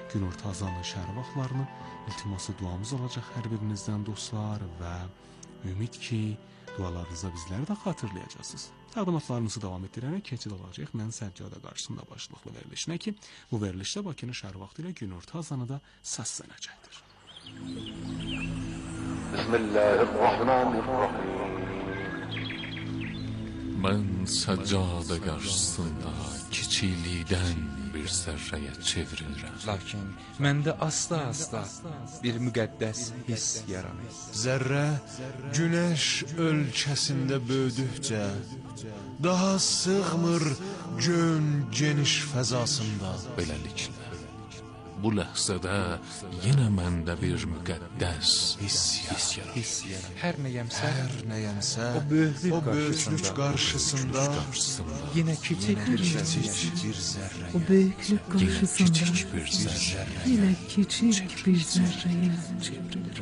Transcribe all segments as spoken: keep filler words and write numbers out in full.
günorta azanlı şəhər vaxtlarını iltiması duamız olacaq hər birinizdən dostlar və ümid ki, dualarınıza bizləri də xatırlayacaqsınız. Təqdimatlarımızı davam etdirərək keçid alacaq mən Səccadə qarşısında başlıqlı verilişinə ki, bu verilişdə Bakının şəhər vaxtı ilə günorta azanı da səslənəcəkdir. Bismillahirrahmanirrahim. Mən Səccadə qarşısında kiçiklikdən bir zərrəyə çevrilirəm. Lakin məndə asta-asta bir müqəddəs hiss yaranır. Zərrə günəş ölkəsində böyüdükcə daha sığmır gön geniş fəzasında. Beləliklə, bu ləhzədə yenə məndə bir müqəddəs hiss yaranır. Hər nəyəmsə, Hər nəyəmsə o böyüklük o böyüklük qarşısında yenə kiçik bir kiçik zərrə. bir zərrə. O büyüklük Yenə karşısında kiçik bir zərrə. yine küçük bir zerreye çevrilir.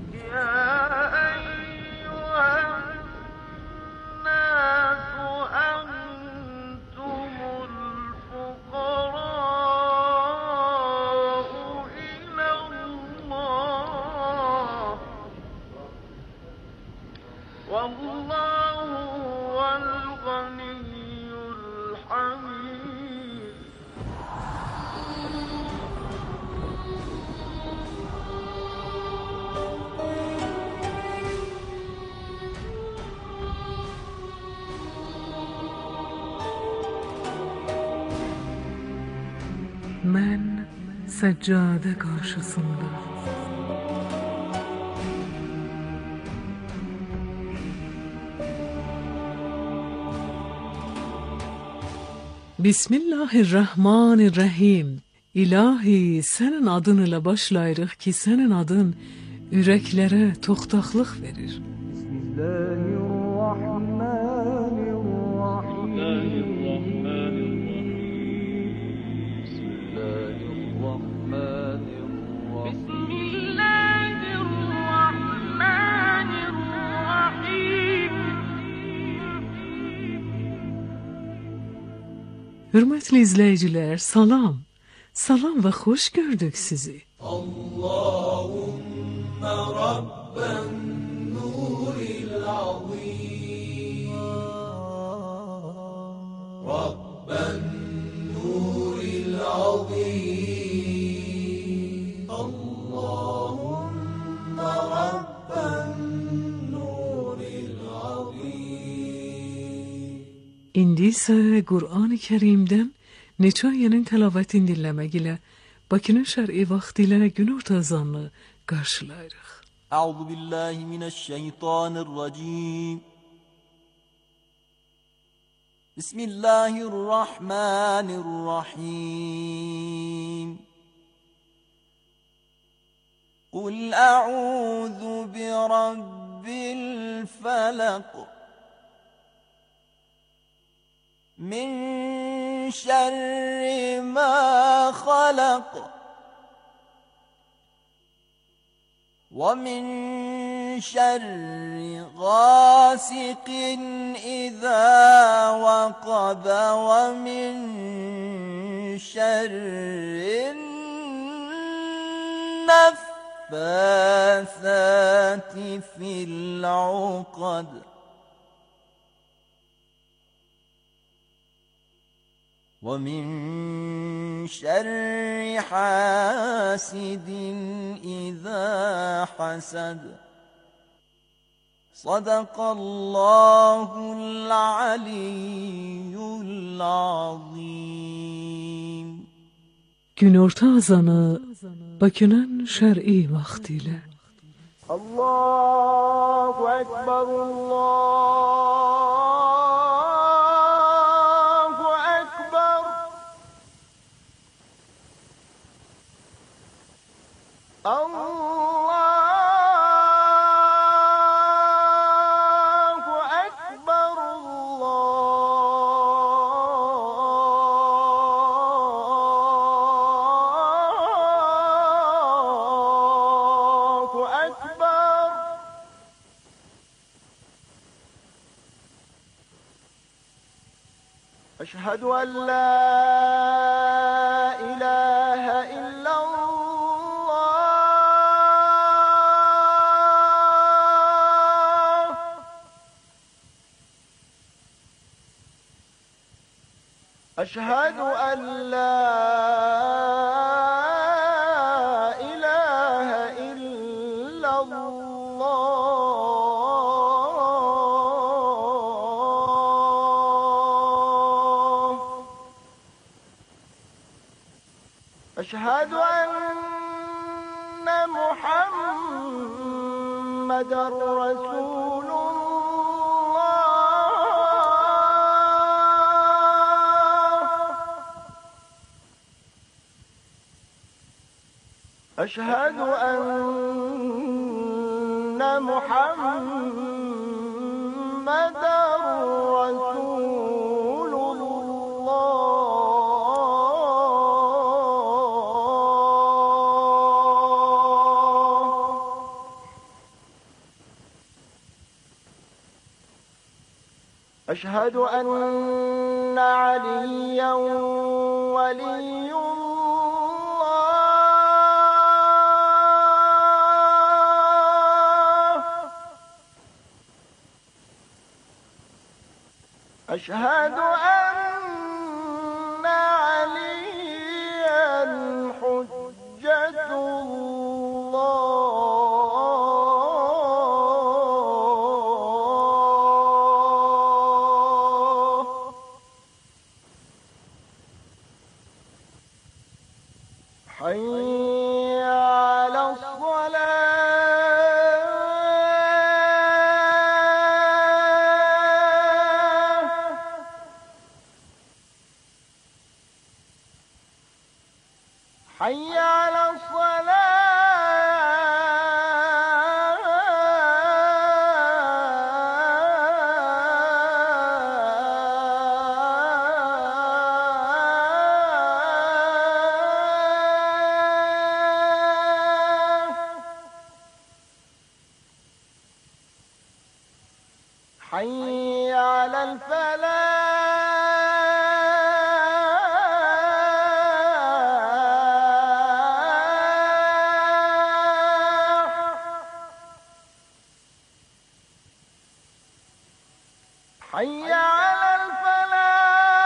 Ben seccade karşısında Bismillahirrahmanirrahim. İlahi, senin adın ile başlayırıq ki, senin adın yüreklere toxtaqlıq verir. Hürmetli izleyiciler, salam. Salam ve hoş gördük sizi. Allahümme Rabben nuril azim. Rabben nuril azim. Allahümme Rabben nuril azim. İndi ise Kur'an-ı Kerim'den neçə ayənin təlavətini dinləmək ilə Bakının şər'i vaxtı ilə günorta azanını qarşılayırıq. Əuzu billahi mineşşeytanirracim. Bismillahirrahmanirrahim. Kul a'udhu bi rabbil felak. من شر ما خلق ومن شر غاسق إذا وقب ومن شر النفاثات في العقد ومن شر حاسد إذا حسد صدق الله العلي العظيم. Günorta azanı Bakının şər'i vaxtı ilə. Allahu Ekber, Allah. أشهد أن لا إله إلا الله أشهد أن لا إله إلا الله. أشهد أن محمدًا رسول أشهد أن محمدًا رسول الله. أشهد أن عليًّا ولي أشهد أن عليا حجة الله. حي على الصلاة. حي على الصلاة. حي على الفلاح. حي على الفلاح.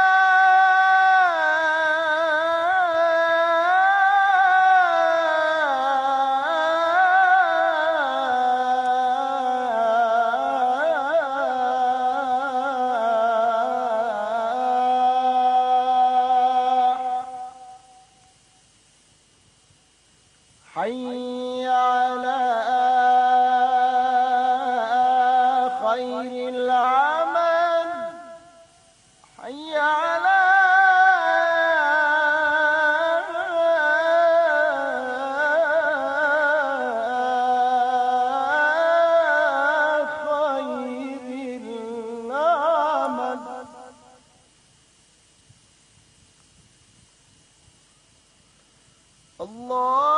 حي على خير العمل. حي على خير العمل. الله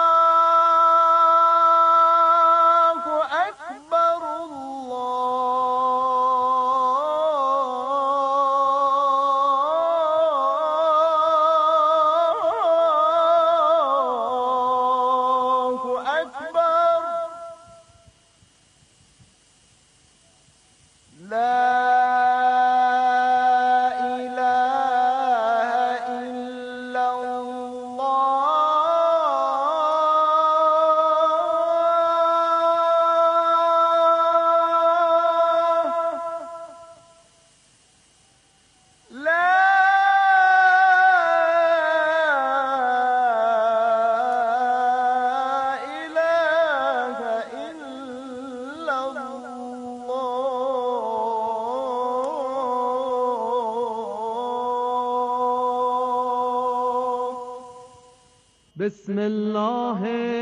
بسم الله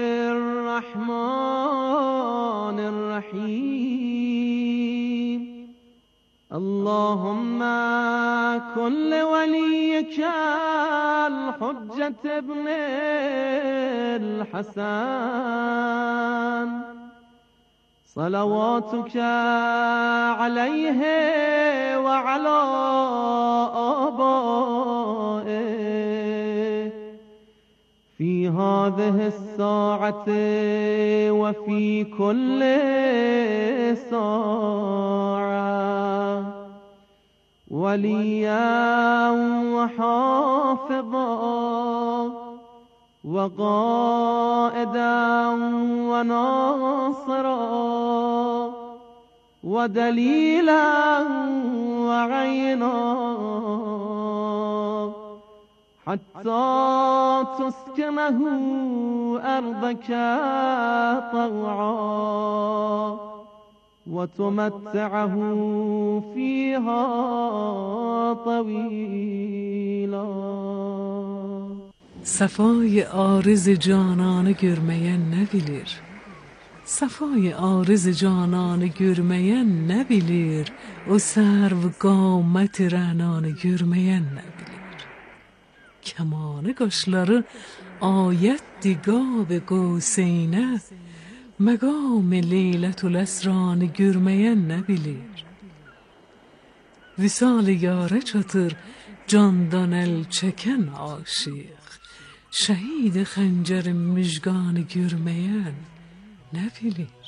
الرحمن الرحيم. اللهم كن لوليك الحجة ابن الحسن صلواتك عليه وعلى آبائه في هذه الساعة وفي كل ساعة وليا وحافظا وقائدا وناصرا ودليلا وعينا حتى تسكنه أرضك طوعا وتمتعه فيها طويلا. Safay arız cananı görmeyen ne bilir? Safay arız cananı görmeyen ne bilir? O serv qamet rənanı görmeyen ne bilir? Kemanı qaşları ayetdi qab-ı qavseynə, məqam-ı leylətül əsranı görmeyen ne bilir? Visal-ı yâre çatır candan el çeken aşık, şehid xəncər müjganı görmeyen ne bilir?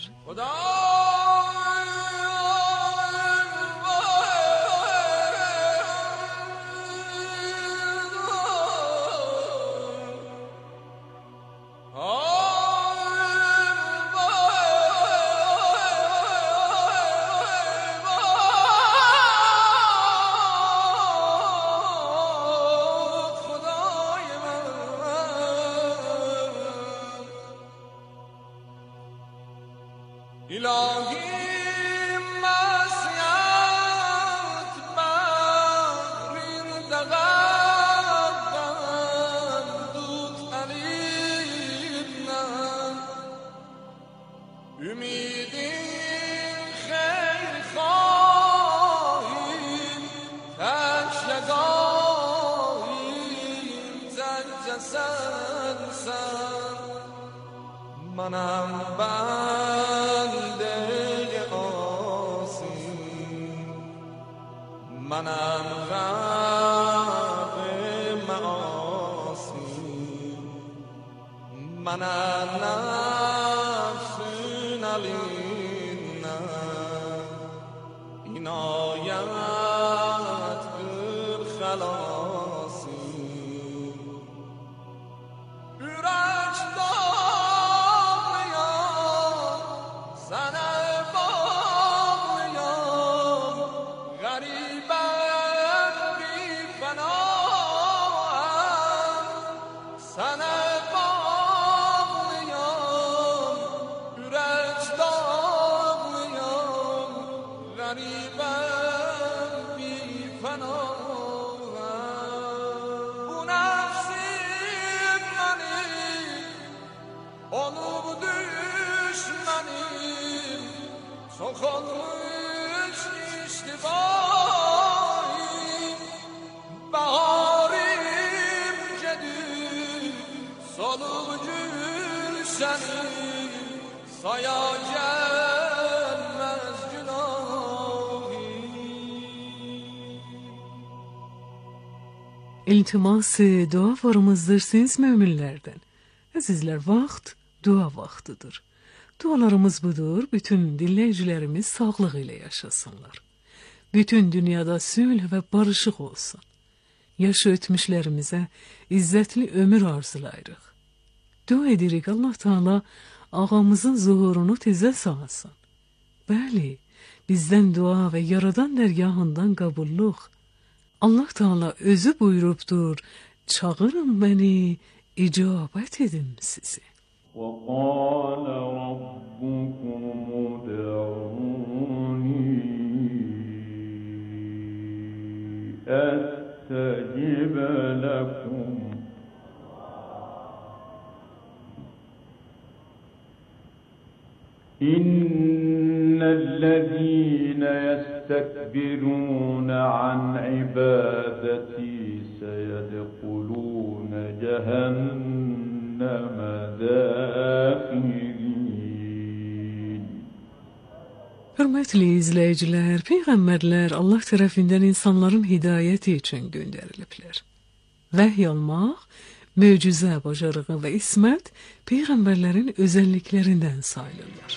منم بنده عاصی، منم غرق معاصی، منم نفس نلینم عنایت بر خلاصی. İltimas dua varımızdır siz müminlerden. Azizler, vaxt dua vaxtıdır. Dualarımız budur. Bütün dinleyicilerimiz sağlığı ile yaşasınlar. Bütün dünyada sülh ve barışık olsun. Yaşı ötmüşlerimize izzetli ömür arzulayırıq. Dua edirik Allah Teala ağamızın zuhurunu tezə salsın. Bəli, bizdən dua ve yaradan dərgahından qabulluq. Allah Teala özü buyurubdur, çağırın beni, icabət edim sizi. وَقَالَ رَبُّكُمُ ادْعُونِي أَسْتَجِبْ لَكُمْ إِنَّ الَّذِينَ يَسْتَكْبِرُونَ عَنْ عِبَادَتِي سَيَدْخُلُونَ جَهَنَّمَ دَاخِرِينَ. Hörmətli izləyicilər, peyğəmbərlər Allah tərəfindən insanların hidayəti üçün göndəriliblər. Vəhy almaq, möcüzə bacarığı və ismət peyğəmbərlərin özəlliklərindən sayılırlar.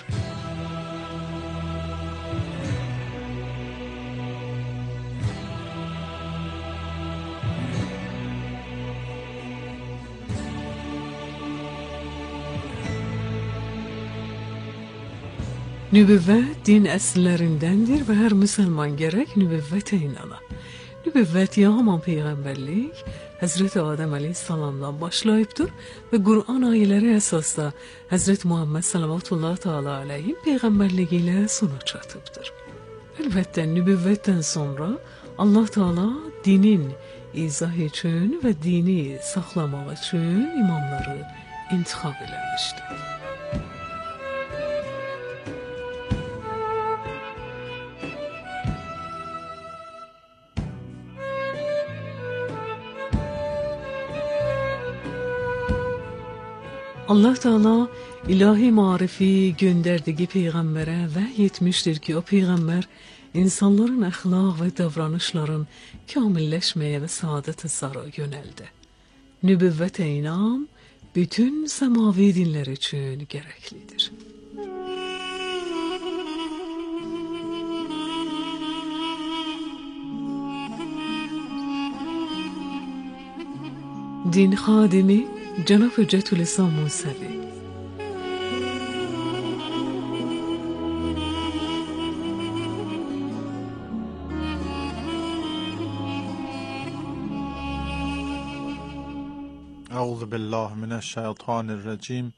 Nübüvvət din əslərindəndir və hər müsəlman gərək nübüvvətə inana. Nübüvvət ya haman peyğəmbərlik Həzrəti Adəm əleyhissalamdan başlayıbdır və Qur'an ayələri əsasda Həzrəti Muhammed sallallahu teala aleyhi peyğəmbərliyi ilə sona çatıbdır. Əlbəttə nübüvvətdən sonra Allah Teala dinin izah üçün və dini saxlamaq üçün imamları intixab eləmişdir. Allah Teala ilahi marifi göndərdiyi peyğəmbərə vəhy etmişdir ki, o peyğəmbər insanların əxlaq və davranışların kamilləşməyə və saadət-i zara yönəldi. Nübüvvətə inam bütün səmavi dinlər üçün gərəklidir. Din xadimi Cənab Hüccətül-İslam Musavi. Euzu billahi mineşşeytanirracim.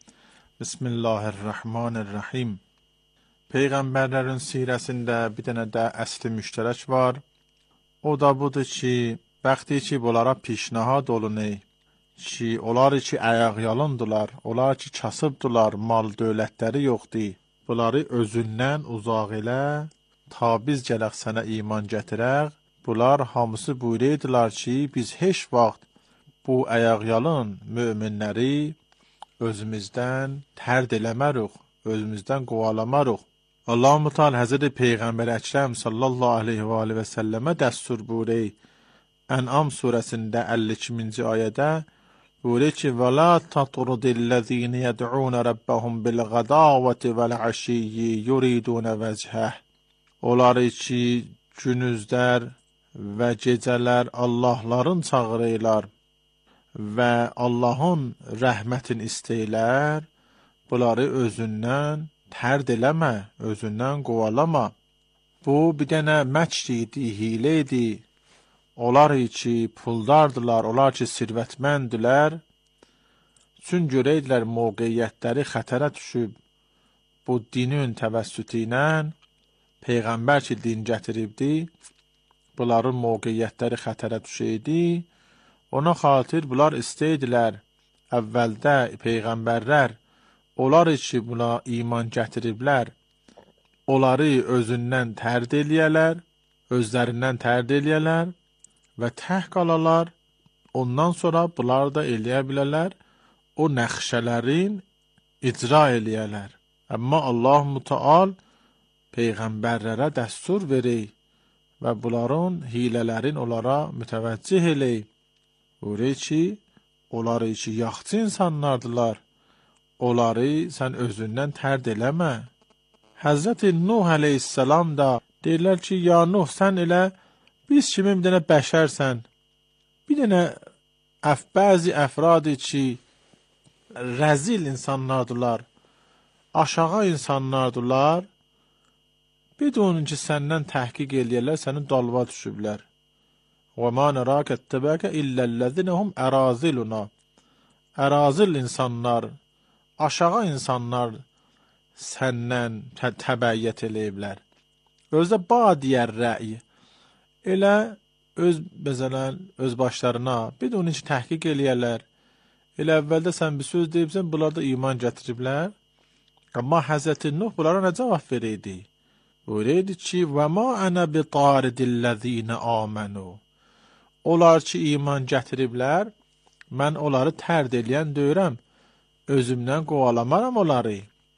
Bismillahirrahmanirrahim. Peyğəmbərlərin sirəsində bir dənə də əsli müştərək var. O da budur ki, vaxtı ki bunlara pişnahad olunur ki, onlar ki ayaqyalındılar, onlar ki kasıbdılar, mal dövlətləri yoxdur. Bunları özündən uzaq elə, ta biz gələk sənə iman gətirək. Bunlar hamısı buyurdular ki, biz heç vaxt bu ayaqyalın möminləri özümüzdən tərd eləmərik, özümüzdən qovalamarıq. Allah-u Teala Həzreti Peyğəmbər Əkrəm sallallahu aleyhi və aleyhi və səlləmə dəstur buyurur. Ən'am surəsində əlli ikinci ayədə buyurur ki, وَلَا تَطْرُدِ الَّذ۪ينَ يَدْعُونَ رَبَّهُمْ بِالْغَدَاوَةِ وَالْعَشِيِّ يُرِيدُونَ وَجْهَهُ. Onları ki, günüzlər və gecələr Allahların çağırırlar və Allahın rəhmətini istəyirlər, bunları özündən tərd eləmə, özündən qovalama. Bu, bir dənə məkr idi, hilə idi. Onlar ki, puldardılar, onlar ki, sirvətməndilər. Çün görəydilər, mövqeyyətləri xətərə düşüb, bu dinin təvəssütü ilə, Peyğəmbər ki, din gətiribdi, bunların mövqeyyətləri xətərə düşəydi. Ona xatir bunlar istəydilər, əvvəldə Peyğəmbərlər, onlar ki, buna iman gətiriblər, onları özündən tərd eləyələr, özlərindən tərd eləyələr və təh qalalar, ondan sonra bunlar da eləyə bilərlər, o nəxşələrin icra eləyələr. Amma Allah-u Teala Peyğəmbərlərə dəstur verir və bunların hilələrin onlara mütəvəccih eləyir. Buyurur ki, onları ki, yaxçı insanlardılar, onları sən özündən tərd eləmə. Həzrəti Nuh əleyhissalam da deyirlər ki, ya Nuh, sən elə biz kimi bir dənə bəşərsən, bir dənə əf, bəzi əfradı ki, rəzil insanlardılar, aşağı insanlardılar, bir də onun ki, səndən təhqiq eləyərlər, sənin dalva düşüblər. وَمَا نَرَاكَ اتَّبَاكَ إِلَّا الَّذِينَ هُمْ أَرَازِلُنَا. Ərazil insanlar, aşağı insanlar səndən tə təbəyyət eləyiblər. Özdə ba deyər rəy. Elə öz bezələn, öz başlarına, bir də onun ki, təhqiq eləyərlər. Elə əvvəldə sən bir söz deyibsən, bunlar da iman gətiriblər. Amma Həzrəti Nuh bunlara nə cavab verirdi? Buyurdu ki, وَمَا أَنَا بِطَارِدِ الَّذِينَ آمَنُوا. Onlar ki, iman gətiriblər, mən onları tərd eləyən deyirəm, özümdən qovalamaram onları.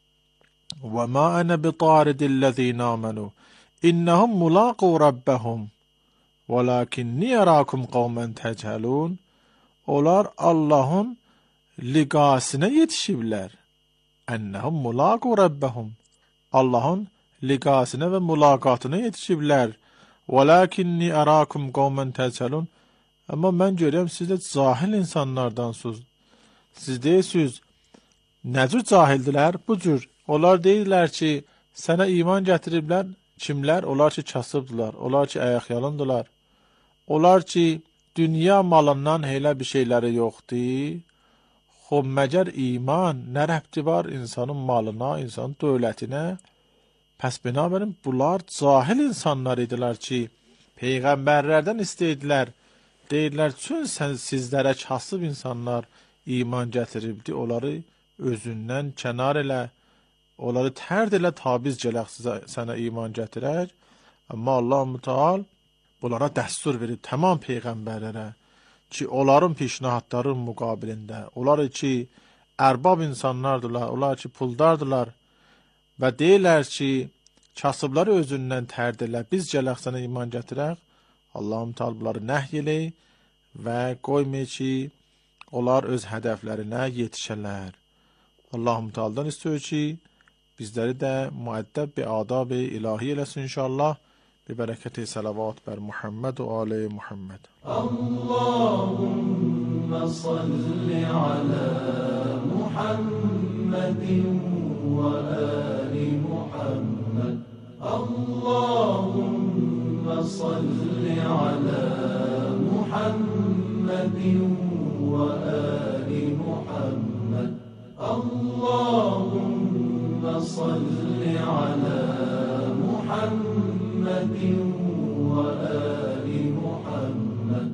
وَمَا أَنَا بِطَارِدِ الَّذِينَ آمَنُوا إِنَّهُمْ مُلَاقُوا رَبَّهُمْ وَلَكِنِّي أَرَاكُمْ قَوْمًا تَجْهَلُونَ. Onlar Allahın liqasına yetişiblər. Ennəhum mulaqu rabbahum. Allahın liqasına və mülaqatına yetişiblər. وَلَكِنِّي أَرَاكُمْ قَوْمًا تَجْهَلُونَ. Amma mən görürəm, siz də cahil insanlardansınız. Siz deyirsiniz, nə cür cahildilər? Bu cür. Onlar deyirlər ki, Sənə iman gətiriblər kimlər? Onlar ki kasıbdılar, onlar ki ayaqyalındılar. Onlar ki dünya malından elə bir şeyləri yoxdur. Xob məgər iman nə rəbti var insanın malına, insanın dövlətinə? Pəs binabərin bunlar cahil insanlar idilər ki, peyğəmbərlərdən istəydilər. Deyirlər, çün sən sizlərə kasıb insanlar iman gətiribdi, onları özündən kənar elə, onları tərd elə ta biz gələk sizə, sənə iman gətirək. Amma Allah Müteal bunlara dəstur verib tamam peyğəmbərlərə ki, onların pişnahatların müqabilində, onlar ki, ərbab insanlardılar, onlar ki, puldardılar və deyirlər ki, kasıbları özündən tərd elə, biz gələk sənə iman gətirək. Allah-u Teala bunları nəhy eləyir və qoymur ki, onlar öz hədəflərinə yetişələr. Allah-u Teala'dan istiyor ki, bizləri də müəddəb bir adab-ı ilahi eləsin inşallah. Bi bereketi salavat ber Muhammed ve ali Muhammed. Allahümme salli ala Muhammedin ve ali Muhammed. Allahümme salli ala Muhammedin ve ali Muhammed. Allahümme salli ala Muhammedin ve ali Muhammed.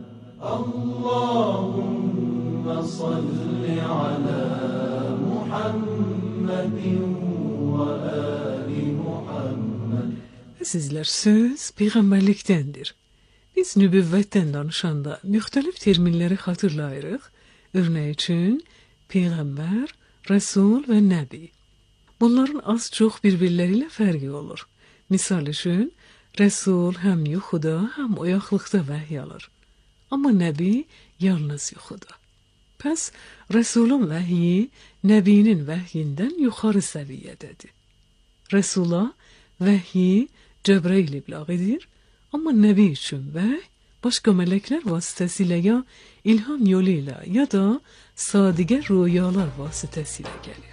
Allahümme salli ala Muhammedin ve ali Muhammed. Sizlər söz peyğəmbərlikdəndir. Biz nübüvvətdən danışanda müxtəlif terminləri xatırlayırıq. Örnək üçün peyğəmbər, rəsul və nəbi. Bunların az çox bir-birləri ilə fərqi olur. Misal üçün, rəsul həm yuxuda, həm oyaqlıqda vəhy alır. Amma nəbi yalnız yuxuda. Pəs, rəsulun vəhyi nəbinin vəhyindən yuxarı səviyyədədir. Rəsula vəhyi Cəbrəil ibləğ edir, amma nəbi üçün vəhy başqa mələklər vasitəsilə ya ilham yolu ilə ya da sadigər rüyalar vasitəsilə gəlir.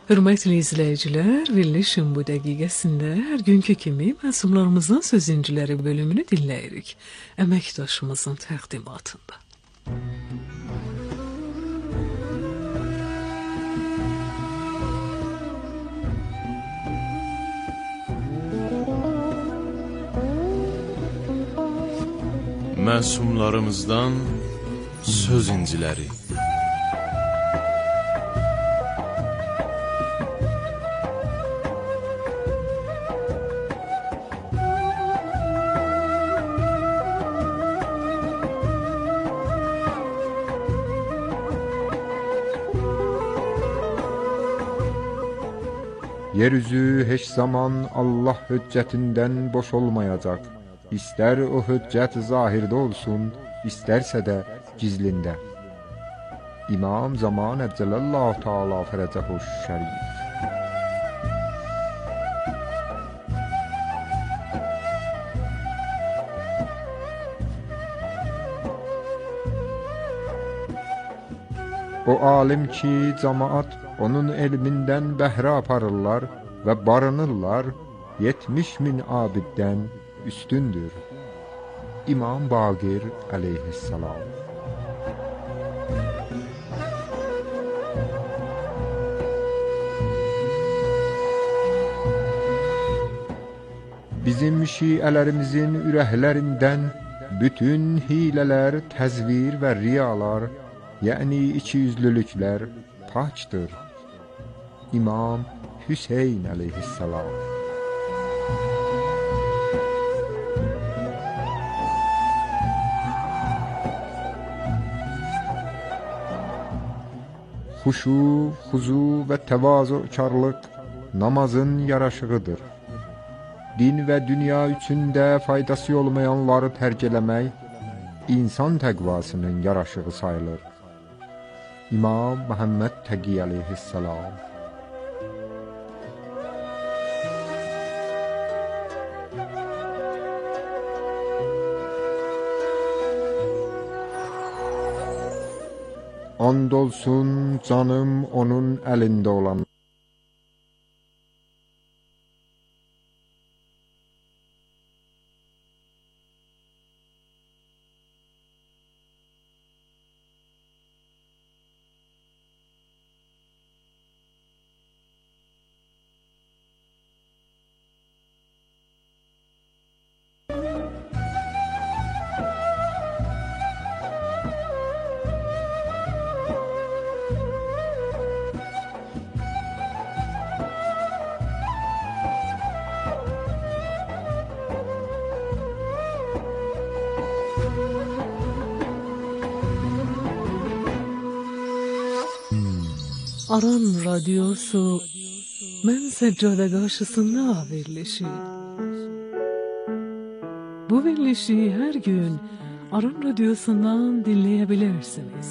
Hörmətli izləyicilər, verilişin bu dəqiqəsində hər günkü kimi məsumlarımızın sözüncüləri bölümünü dinləyirik. Əməkdaşımızın təqdimatında. Məsumlarımızdan söz inciləri. Yeryüzü heç zaman Allah hüccətindən boş olmayacaq. İstər o hüccət zahirdə olsun, istərsə də gizlində. İmam Zaman Əcələllahu Teala fərəcəhuş şərif. O alim ki, cemaat onun elmindən bəhrə aparırlar və barınırlar, yetmiş min abiddən üstündür. İmam Baqir əleyhissalam. Bizim şiələrimizin ürəklərindən bütün hilələr, təzvir və riyalar, yəni ikiyüzlülüklər paçdır. İmam Hüseyn əleyhissalam. Xuşu, xuzu və təvazökarlıq namazın yaraşığıdır. Din və dünya üçündə faydası olmayanları tərk eləmək insan təqvasının yaraşığı sayılır. İmam Muhammed Təqi əleyhissalam. And olsun canım onun əlində olan. Aran Radyosu Mən Səccada qarşısında verilişi. Bu verilişi hər gün Aran Radyosu'ndan dinləyebilirsiniz.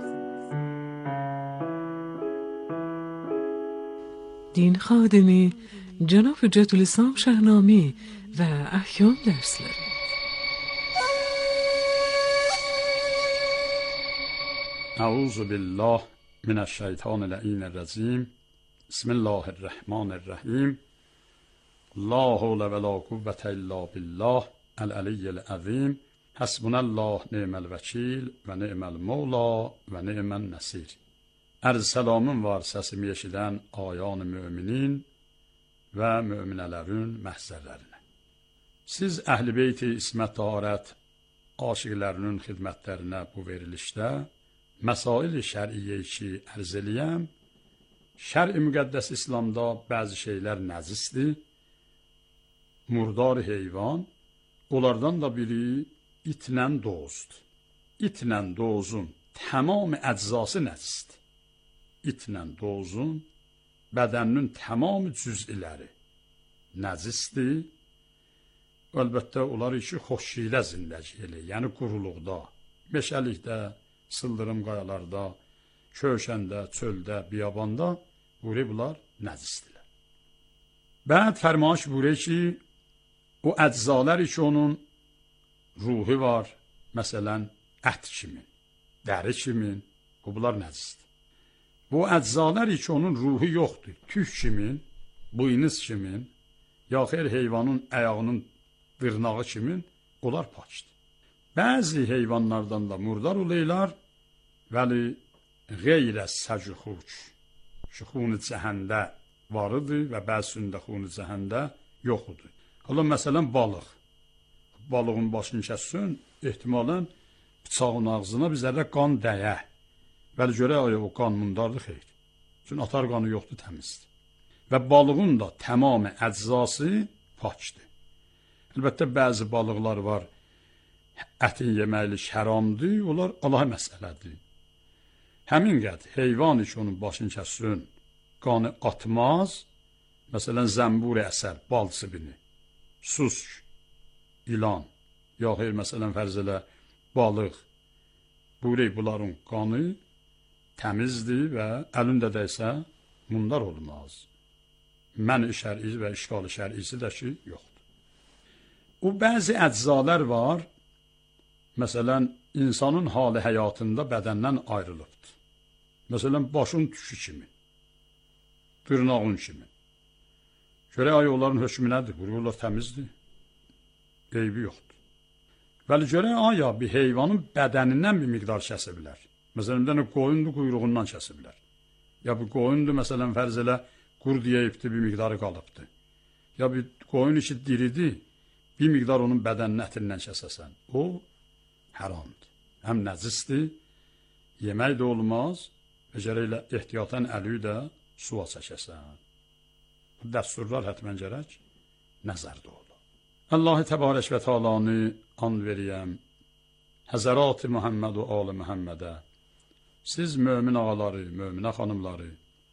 Din xadimi Cənab Hüccətülislam Şəhnami və Əhkam dərsləri. Əuzu billah Mineşşeytanirracim. Bismillahirrahmanirrahim. La havle ve la kuvvete illa billah el-aliyyil azim. Hasbunallah ni'mel vekil ve ni'mel mevla ve ni'men nasir. Arz salamım var səsimi eşidən ayan-ı müminin və müminələrin məhzərlərinə. Siz Əhl-i Beyti İsmət Taharət aşiqlərinin xidmətlərinə bu verilişdə Məsail-i şər'iyyə ki ərz eləyəm, şər-i müqəddəs İslamda bəzi şeylər nəcisdir, murdar heyvan, onlardan da biri itlə dozdur. İtlə dozun tamam əczası nəcisdir. İtlə dozun bədəninin tamam cüz'iləri nəcisdir. Əlbəttə, onlar işi xoşşilə zindəci eləyir, yəni quruluqda, meşəlikdə, sıldırım qayalarda, köşəndə, çöldə, biyabanda buri bunlar nəcisdirlər. Bəd fərmaş buri ki, o əczalar ki onun ruhi var, məsələn, ət kimin, dəri kimin, bu bunlar nəcisdir. bu əczalar ki, onun ruhu yoxdur. Tük kimin, buynuz kimin, yaxud heyvanın ayağının dırnağı kimin, onlar pakdır. Bəzi heyvanlardan da murdar olaylar, vəli qeyrə səcuxuc, ki, xun-i cəhəndə varıdır və bəzisində xun-i cəhəndə yoxudur. Hala, məsələn, balıq. Balığın başını kəssin, ehtimalən, bıçağın ağzına bir zərrə qan dəyə. Vəli görək, aya, o qan mundardır, xeyr. Çünki atar qanı yoxdur, təmizdir. Və balığın da tamamı əczası pakdır. Əlbəttə, bəzi balıqlar var, ətin yeməklik həramdır, onlar Allah məsələdir. Həmin qəd, heyvan ki, onun başını kəssin, qanı atmaz, məsələn, zəmbur-i əsəl, bal sibini, susk, ilan, yaxud, məsələn, fərz elə, balıq, burey bunların qanı təmizdir və əlində dəysə, mundar olmaz. Mən-i şər'i və işqal-ı şər'isi də ki, yoxdur. O, bəzi əczalar var, məsələn, insanın hali həyatında bədəndən ayrılıbdır. Məsələn, başın tükü kimi, dırnağın kimi. Görək, ay, onların hökmü nədir? Qururlar təmizdir, eybi yoxdur. Vəli görək, aya, bir heyvanın bədənindən bir miqdar kəsə bilər. Məsələn, bir qoyundur, quyruğundan kəsə bilər. Ya bir qoyundur, məsələn, fərz elə, qurd yeyibdir, bir miqdarı qalıbdır. Ya bir qoyun işi diridir, bir miqdar onun bədənin ətindən kəsəsən. O, haramdır. Həm nəcisdir, yemək də olmaz və gərəklə ehtiyatən əliyi də suya çəkəsən. Bu dəsturlar hətmən gərək nəzərdə olur. Allah-u Təbarək və Teala'nı and veriyəm, Həzərat-ı Muhammed və Al-ı Muhammedə, siz mömin ağaları, möminə xanımları,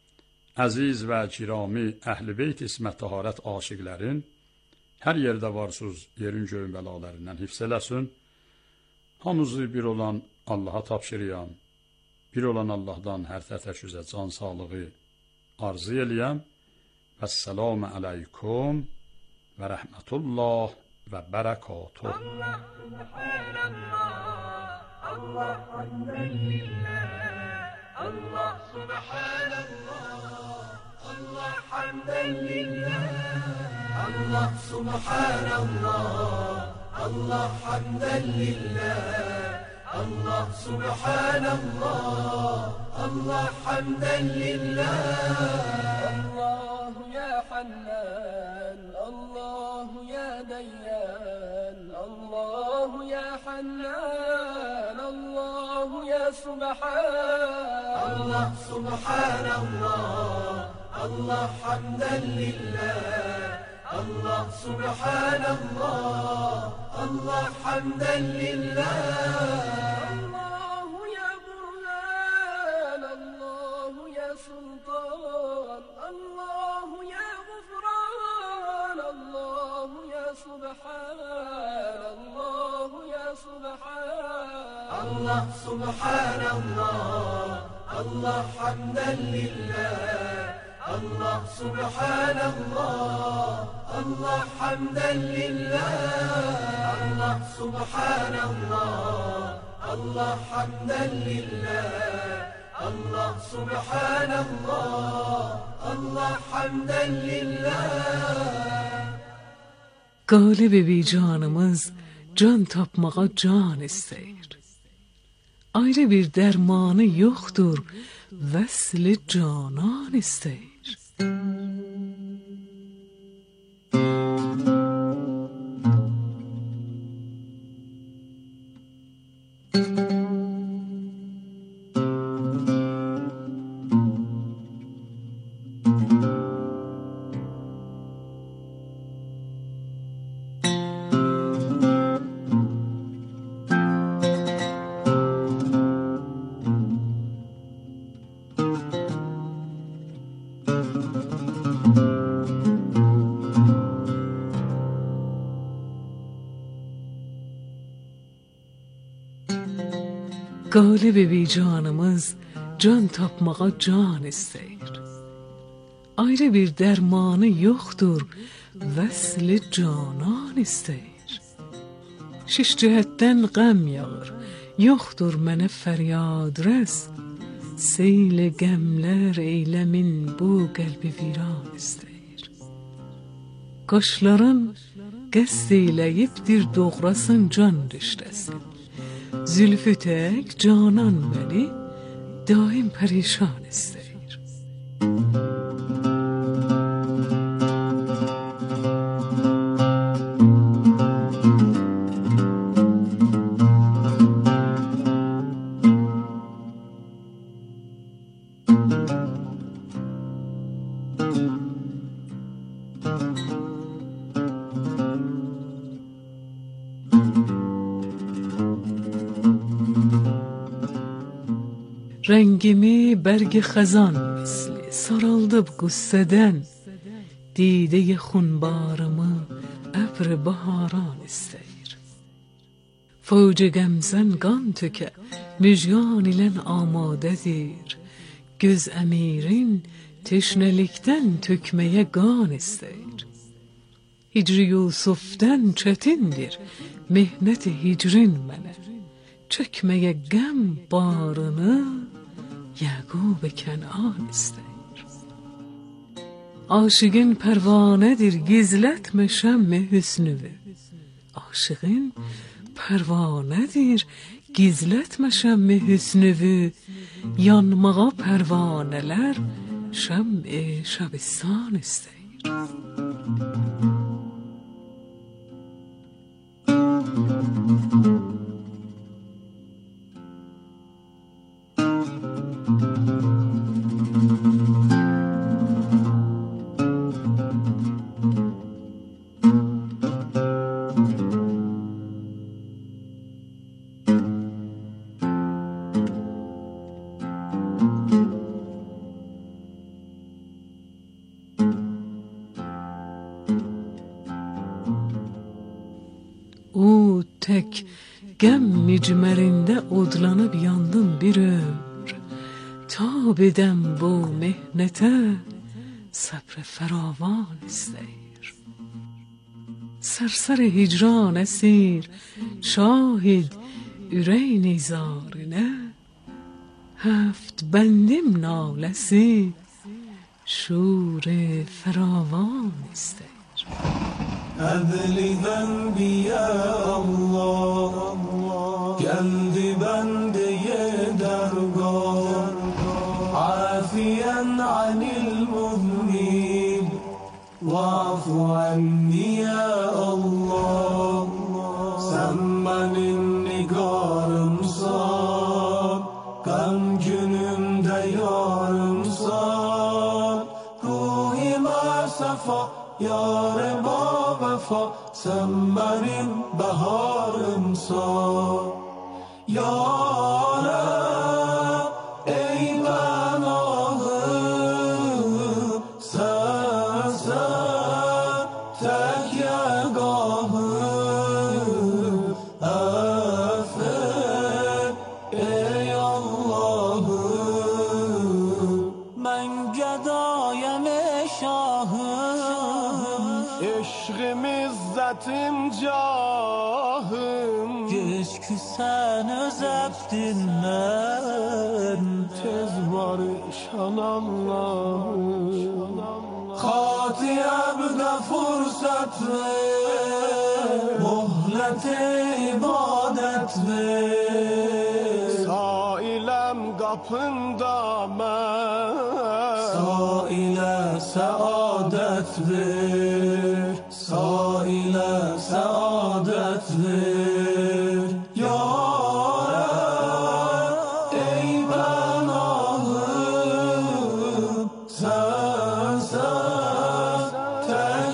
əziz və kirami, əhl-i beyt ismət taharət aşiqlərin, hər yerdə varsınız, yerin göyün bəlalarından hifz eləsin, hamınızı bir olan Allaha tapşırıyam, bir olan Allahdan hər tətəşüzə can sağlığı arzu eləyəm. Vəssalamu aleykum və rəhmətullah və bərəkatuh. Allah, subhanallah, Allah, hamdən lillah, Allah, subhanallah, Allah, hamdən lillah, Allah, subhanallah, Allah, hamdən lillah, Allah, subhanallah, Allah, hamdən lillah. Allahu ya Hannan, Allahu ya Dayyan, Allahu ya Hannan, Allahu ya Subhan. Allah, subhanallah, Allah, hamdən lillah, Allah, subhanallah, Allah, hamdən lillah. Allahu ya Burhan, Allahu ya Sultan, Allahu ya Gufran, Allahu ya Subhan, Allahu ya Subhan. Allah, subhanallah, Allah, hamdən lillah, Allah, subhanallah, Allah, hamdən lillah. Allah, subhanallah, Allah, hamdən lillah, Allah, subhanallah, Allah, hamdən lillah. Qalib-i vicanımız can tapmağa can istəyir. Ayrı bir dərmanı yoxdur, vəsli canan istəyir. Qalib-i vicanımız can tapmağa can istəyir. Ayrı bir dərmanı yoxdur, vəsli canan istəyir. Şiş cəhətdən qəm yağır, yoxdur mənə fəryad rəs, Seyl gemler eylemin bu qəlbi viran istəyir. Qaşların qəsd eyləyibdir doğrasın can riştəsi. Zülfü tək canan məni daim pərişan istəyir. Rengimi berg xezan misli saraldı qüssədən, dideyi xunbarımı əbr baharan istəyir. Fövcə qəmzən qan tökə müjgan ilən amadədir, göz əmirin teşnəlikdən tökməyə qan istəyir. Hicri Yusufdən çətindir mehnəti hicrin mənə, çəkməyə qəm barını Yaqub Kənan istəyir. Aşığın pərvanədir gizlətmə şəmm hüsnüvü. Aşığın pərvanədir gizlətmə şəmm hüsnüvü. Yanmağa pərvanələr şəmm şəbistan istəyir. O tek gəm micmərində odlanıb yandım bir ömr. Tab edəm bu mehnətə səbr fəravan istəyir. Sərsər hicran əsir şahid ürək nizarınə, həft bəndim naləsi şور فراوان istəyir. Əzli zənbi ya Allah, gəldi bəndəyə dərgah, afiyən anil müzmib, vafu anni ya Allah. Sən mənim nigarımsan, qəm günümdə yarımsan, ruhimə səfa yâre ba vefa, sen benim baharımsan. Yâre ey ben ahım, sen sen tek yegahım. Affet ey Allah'ım, ben gedayem şahım. Eşğim izzetim cahım, keşke sen özəbdindən tez barışan Allahım. Xatiyəbdə fürsət ver, muhlət ibadet ver. Sailəm qapında mən, sailə səadət ver, sailə səadət ver. Yâre ey ben ahım, sen sen tek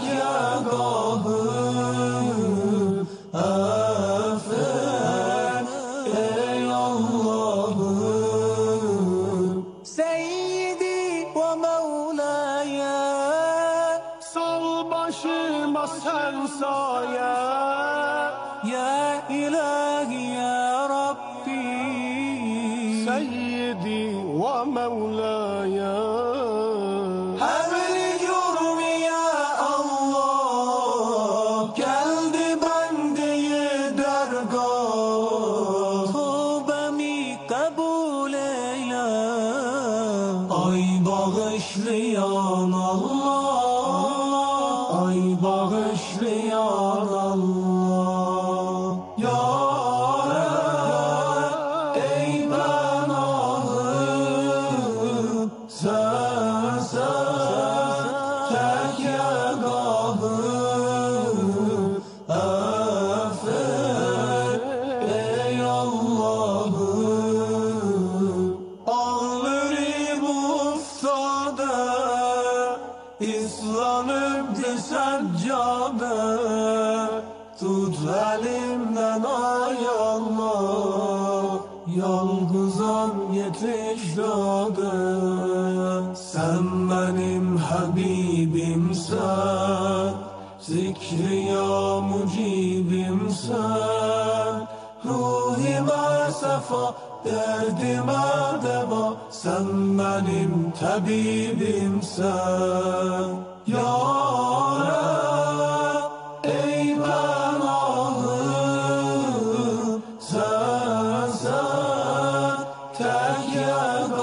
yegahım. Affet ey Allah'ım. Seyyidi ve Mevlaya, sal başıma sen saye. Ya ilahi ya Rabbi, Seyyidi ve Mevlaya. Hevli cürmi ya Allah, geldi bendeye dergah. Tövbemi kabul eyle, bağışlayan Allah, ay bağışlayan Allah. Ya Rab, ey pənahım, sen sen təkə qahım, affet ey Allahım. Ağlarım uftada, islanıbdı səccabə, tut elimden ay Allah, yalgızam yetiş dadı. Sen benim Habibimsen, zikri ya mucibimsen, ruhime sefa, derdime deva, sen benim tabibimsen. Ya Rab, ey pənahım, sen sen təkə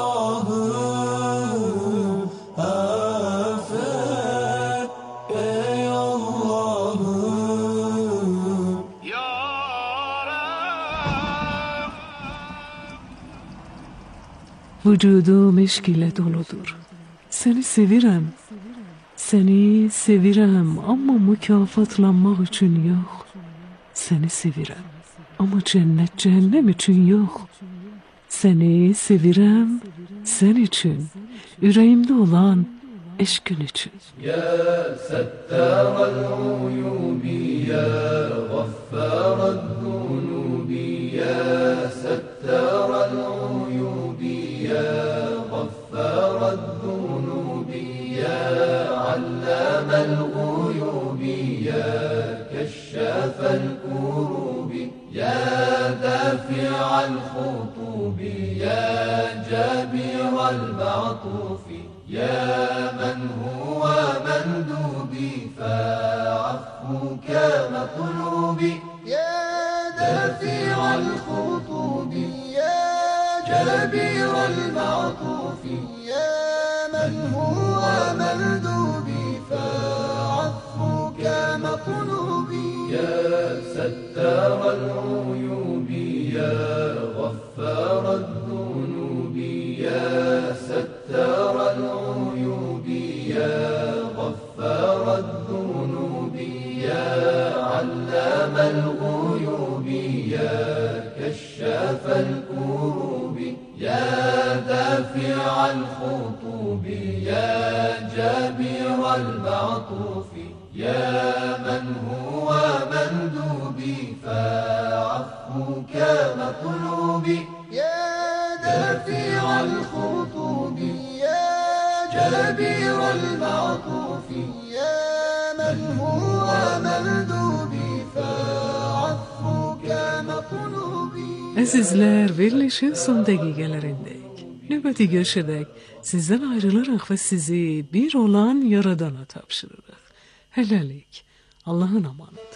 qahım, affet ey Allahım. Ya Rab. Vücudum eşq ilə doludur. Seni sevirəm, seni sevirəm, amma mükafatlanmaq üçün yox. Seni sevirəm, amma cənnət cəhənnəm üçün yox. Seni sevirəm, sən üçün, ürəyimdə olan eşqin üçün. Ya Settarel uyubi, ya Gaffarel zunubi, ya Settarel uyubi, ya Gaffarel zunubi, ya Allamel uyubi, ya Keşşafel kurubi, ya Dafi'al khutubi, ya Jabirel ma'tufi, يا من هو مندوبي فعفوك مطلوبي. يا دافع الخطوب، يا جابر المعطوف، يا من هو مندوبي فعفوك مطلوبي. يا ستار العيوب، يا غفار الذنوب، يا ستار العيوب، يا غفار الذنوب، يا علام الغيوب، يا كشاف الكروب، يا دافع الخطوب، يا جابر المعطوف، يا من هو مندوبي فعفوك مطلوبي. يا دافع الخطوب، يا جابر المعطوف، يا من هو مندوبي فعفوك مطلوبي. Əzizlər, verilişin son dəqiqələrindəyik. Növbəti görüşədək sizdən ayrılırıq və sizi bir olan Yaradana tapşırırıq. Hələlik, Allahın amanıdır.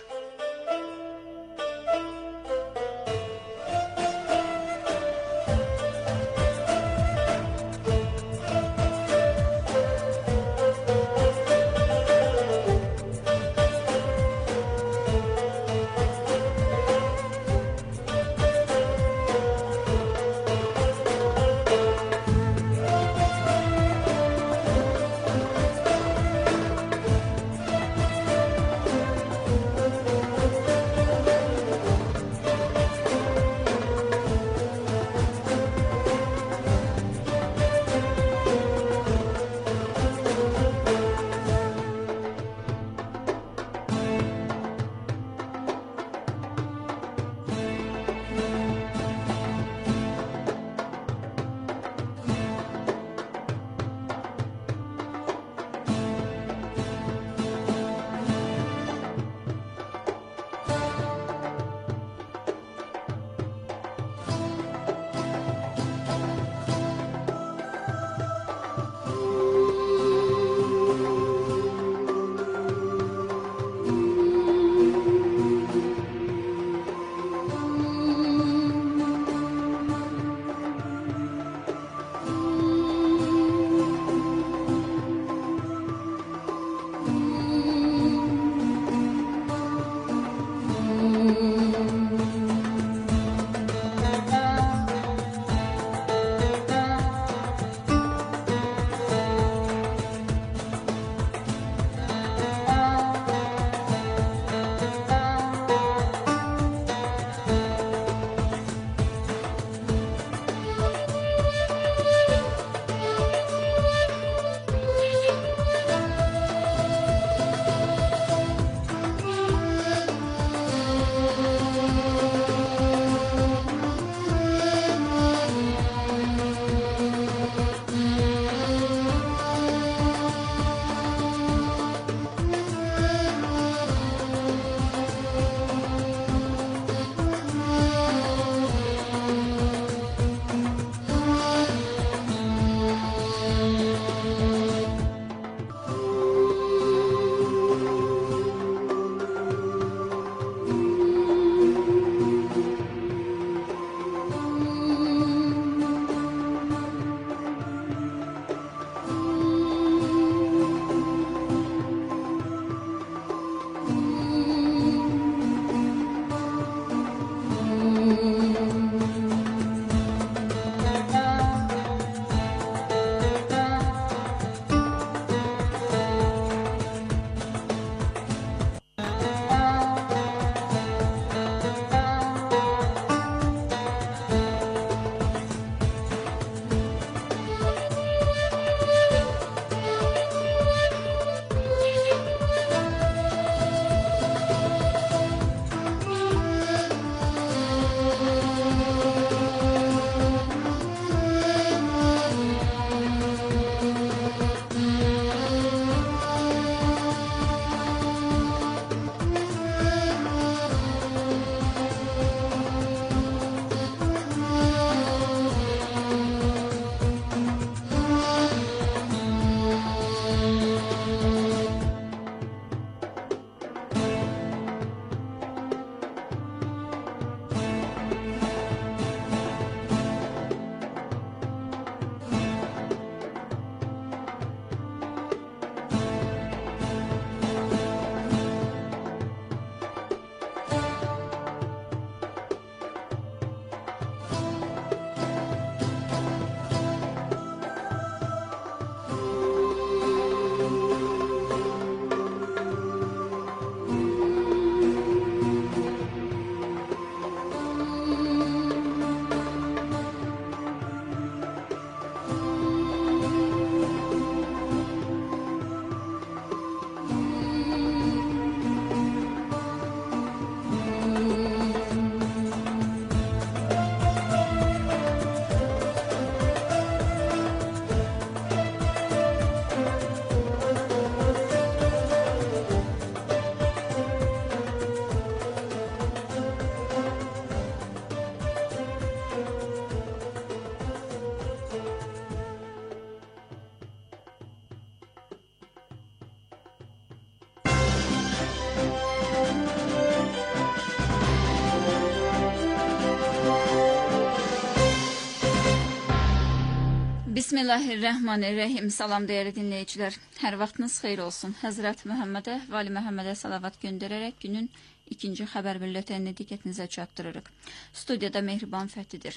Bismillahirrahmanirrahim. Salam değerli dinleyiciler. Hər vaxtınız xeyir olsun. Həzrət Məhəmmədə və Ali Məhəmmədə salavat göndərərək günün ikinci xəbər büllətenini diqqətinizə çatdırırıq. Studiyada Mehriban Fəthidir.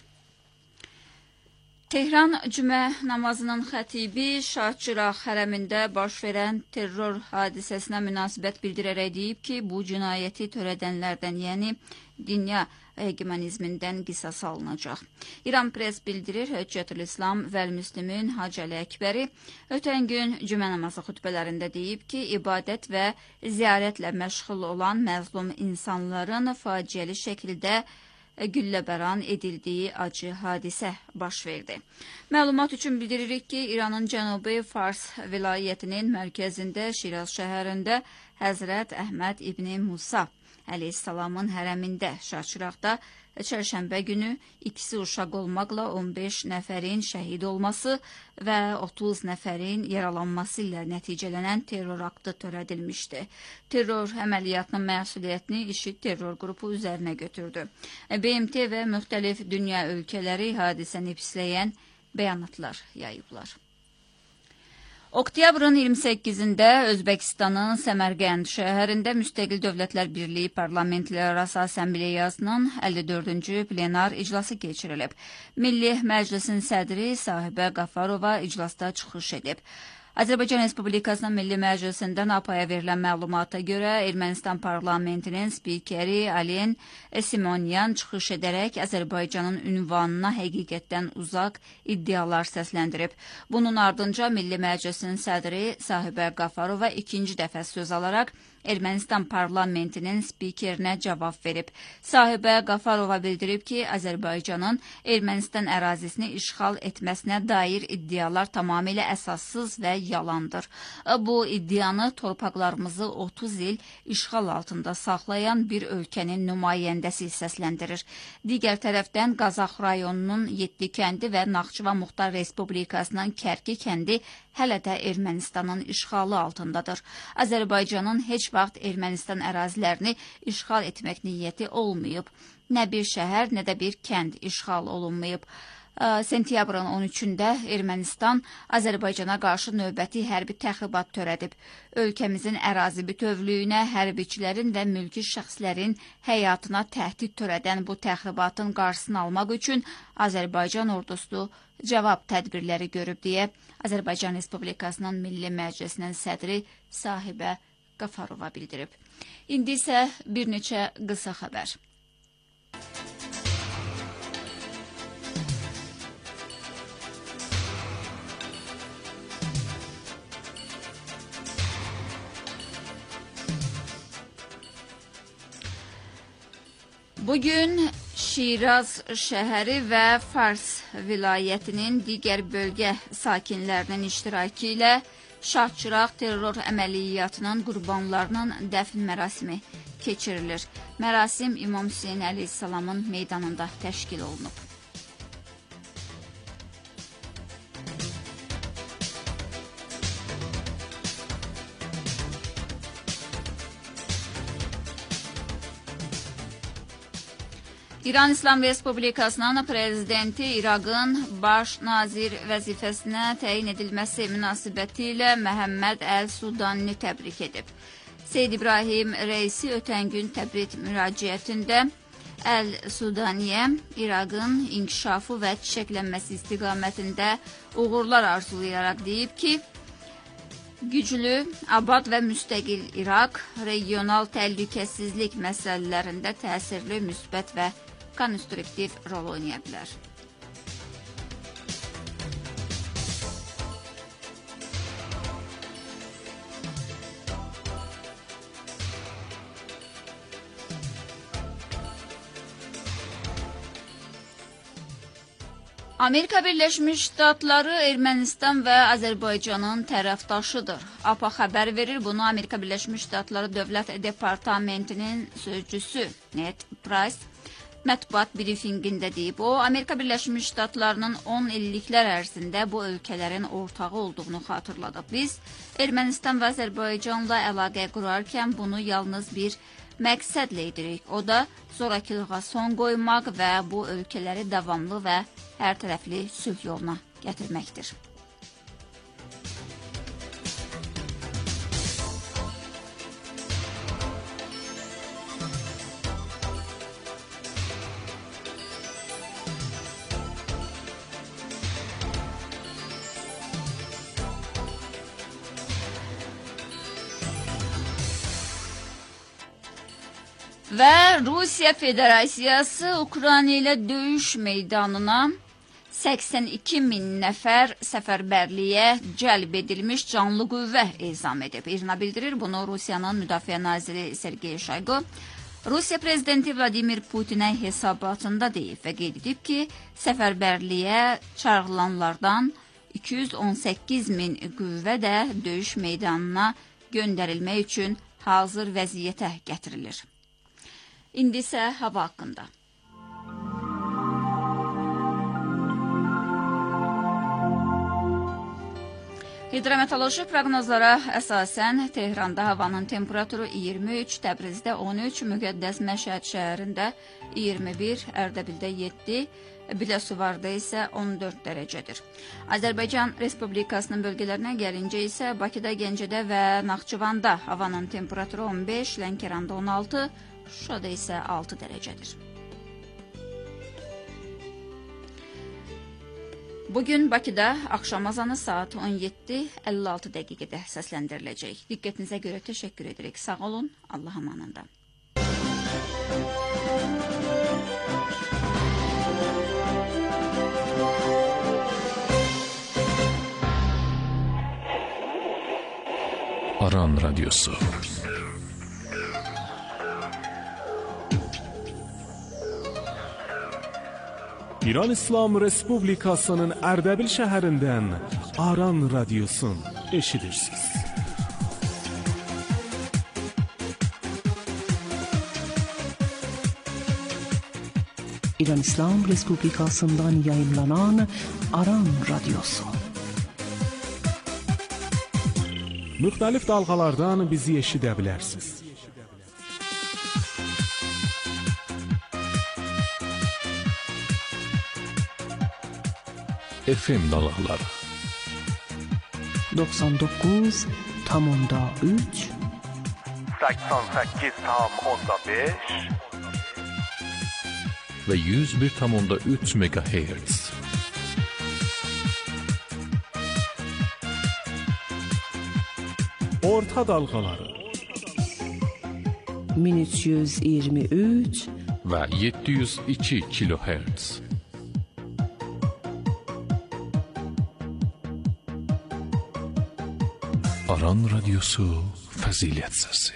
Tehran cümə namazının xətibi Şah Çıraq hərəmində baş verən terror hadisəsinə münasibət bildirərək deyib ki, bu cinayəti törədənlərdən, yəni dünya hegemonizmindən qisas alınacaq. İran pres bildirir, Höccətül İslam vəl-Müslimin Hacı Əli Əkbəri ötən gün cümə namazı xütbələrində deyib ki, ibadət və ziyarətlə məşğul olan məzlum insanların faciəli şəkildə gülləbəran edildiyi acı hadisə baş verdi. Məlumat üçün bildiririk ki, İranın Cənubi Fars vilayətinin mərkəzində Şiraz şəhərində Həzrət Əhməd İbni Musa Əleyhissalamın hərəmində Şahçıraqda çərşənbə günü ikisi uşaq olmaqla on beş nəfərin şəhid olması və otuz nəfərin yaralanması ilə nəticələnən terror aktı törədilmişdi. Terror əməliyyatının məsuliyyətini IŞİD terror qrupu üzərinə götürdü. B M T və müxtəlif dünya ölkələri hadisəni pisləyən bəyanatlar yayıblar. Oktyabrın iyirmi səkkizində Özbəkistanın Səmərqənd şəhərində Müstəqil Dövlətlər Birliyi Parlamentlərarası Assambleyasının əlli dördüncü plenar iclası keçirilib. Milli Məclisin sədri Sahibə Qafarova iclasda çıxış edib. Azərbaycan Respublikasının Milli Məclisindən A P A-ya verilən məlumata görə Ermənistan parlamentinin spikeri Alen Simonyan çıxış edərək Azərbaycanın ünvanına həqiqətdən uzaq iddialar səsləndirib. Bunun ardınca Milli Məclisin sədri Sahibə Qafarova ikinci dəfə söz alaraq Ermənistan parlamentinin spikerinə cavab verib. Sahibə Qafarova bildirib ki, Azərbaycanın Ermənistan ərazisini işğal etməsinə dair iddialar tamamilə əsassız və yalandır. Bu iddianı torpaqlarımızı otuz il işğal altında saxlayan bir ölkənin nümayəndəsi səsləndirir. Digər tərəfdən Qazax rayonunun yeddi kəndi və Naxçıvan Muxtar Respublikasının Kərki kəndi hələ də Ermənistanın işğalı altındadır. Azərbaycanın heç vaxt Ermənistan ərazilərini işğal etmək niyyəti olmayıb. Nə bir şəhər, nə də bir kənd işğal olunmayıb. Sentyabrın on üçündə Ermənistan Azərbaycana qarşı növbəti hərbi təxribat törədib. Ölkəmizin ərazi bütövlüyünə, hərbiçilərin və mülki şəxslərin həyatına təhdid törədən bu təxribatın qarşısını almaq üçün Azərbaycan ordusu cavab tədbirləri görüb deyə Azərbaycan Respublikasının Milli Məclisinin sədri Sahibə Qafarova bildirib. İndi isə bir neçə qısa xəbər. Bugün Şiraz şəhəri və Fars vilayətinin digər bölgə sakinlərinin iştirakı ilə Şah Çıraq terror əməliyyatının qurbanlarının dəfn mərasimi keçirilir. Mərasim İmam Hüseyin Əleyhissalamın meydanında təşkil olunub. İran İslam Respublikasının prezidenti İraqın baş nazir vəzifəsinə təyin edilməsi münasibəti ilə Məhəmməd Əl-Sudani təbrik edib. Seyyid İbrahim Reisi ötən gün təbrik müraciətində Əl-Sudaniyə İraqın inkişafı və çiçəklənməsi istiqamətində uğurlar arzulayaraq deyib ki, güclü, abad və müstəqil İraq regional təhlükəsizlik məsələlərində təsirli, müsbət və konstruktiv rol oynaya bilər. Amerika Birləşmiş Ştatları Ermənistan və Azərbaycanın tərəfdaşıdır. A P A xəbər verir, bunu Amerika Birləşmiş Ştatları Dövlət Departamentinin sözcüsü Ned Price mətbuat briefingində deyib. O, Amerika Birləşmiş Ştatlarının on illiklər ərzində bu ölkələrin ortağı olduğunu xatırladıb. Biz Ermənistan və Azərbaycanla əlaqə qurarkən bunu yalnız bir məqsədlə edirik. O da zorakılığa son qoymaq və bu ölkələri davamlı və hər tərəfli sülh yoluna gətirməkdir. Və Rusiya Federasiyası Ukrayna ilə döyüş meydanına səksən iki min nəfər səfərbərliyə cəlb edilmiş canlı qüvvə ezam edib. İRNA bildirir bunu Rusiyanın Müdafiə naziri Sergey Shoygu. Rusiya prezidenti Vladimir Putinə hesabatında deyib və qeyd edib ki, səfərbərliyə çağrılanlardan iki yüz on səkkiz min qüvvə də döyüş meydanına göndərilmək üçün hazır vəziyyətə gətirilir. İndi isə hava haqqında. Hidrometeoroloji proqnozlara əsasən Tehranda havanın temperaturu iyirmi üç, Təbrizdə on üç, Müqəddəs Məşhəd şəhərində iyirmi bir, Ərdəbildə yeddi, Biləsuvarda isə on dörd dərəcədir. Azərbaycan Respublikasının bölgələrinə gəlincə isə Bakıda, Gəncədə və Naxçıvanda havanın temperaturu on beş, Lənkəranda on altı, Şuşada isə altı dərəcədir. Bugün Bakıda axşam azanı saat on yeddi əlli altı dəqiqədə səsləndiriləcək. Diqqətinizə görə təşəkkür edirik. Sağ olun, Allah amanında. Aran Radyosu. İran İslam Respublikasının Ərdəbil şəhərindən Aran Radyosun eşidirsiniz. İran İslam Respublikasından yayınlanan Aran Radyosu. Müxtəlif dalğalardan bizi eşidə bilərsiniz. F M dalğaları doksan doqquz tam onda üç, səksən səkkiz tam onda beş və yüz bir tam onda üç megahertz. Orta dalğaları min üç yüz iyirmi üç və yeddi yüz iki kilohertz. Aran Radyosu Fəzilət Səsi.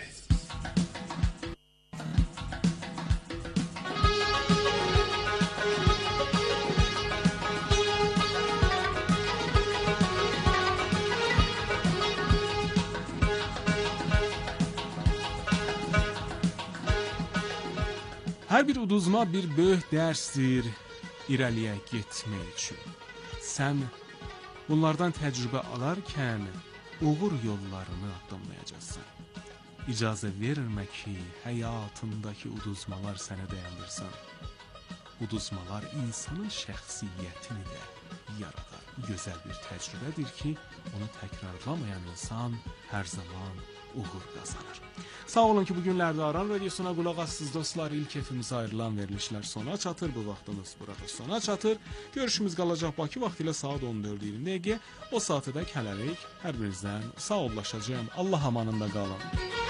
Hər bir uduzma bir böyük dərsdir irəliyə getmək üçün. Sən bunlardan təcrübə alarkən uğur yollarını addımlayacaqsan. İcazə vermə ki, həyatındakı uduzmalar sənə dayandırsın. Uduzmalar insanın şəxsiyyətini də yaradar. Gözəl bir təcrübədir ki, onu təkrarlamayan insan hər zaman uğur qazanır. Sağ olun ki, bugünlərdə Aran Radyosuna qulaq assınız dostlar. İlk efimizə ayrılan verilişlər sona çatır. Bu vaxtımız burada sona çatır. Görüşümüz qalacaq Bakı vaxtı ilə saat on dörd iyirmi dəqiqə. O saatı da hələlik hər birinizdən sağ ollaşacağım. Allah amanında qalın.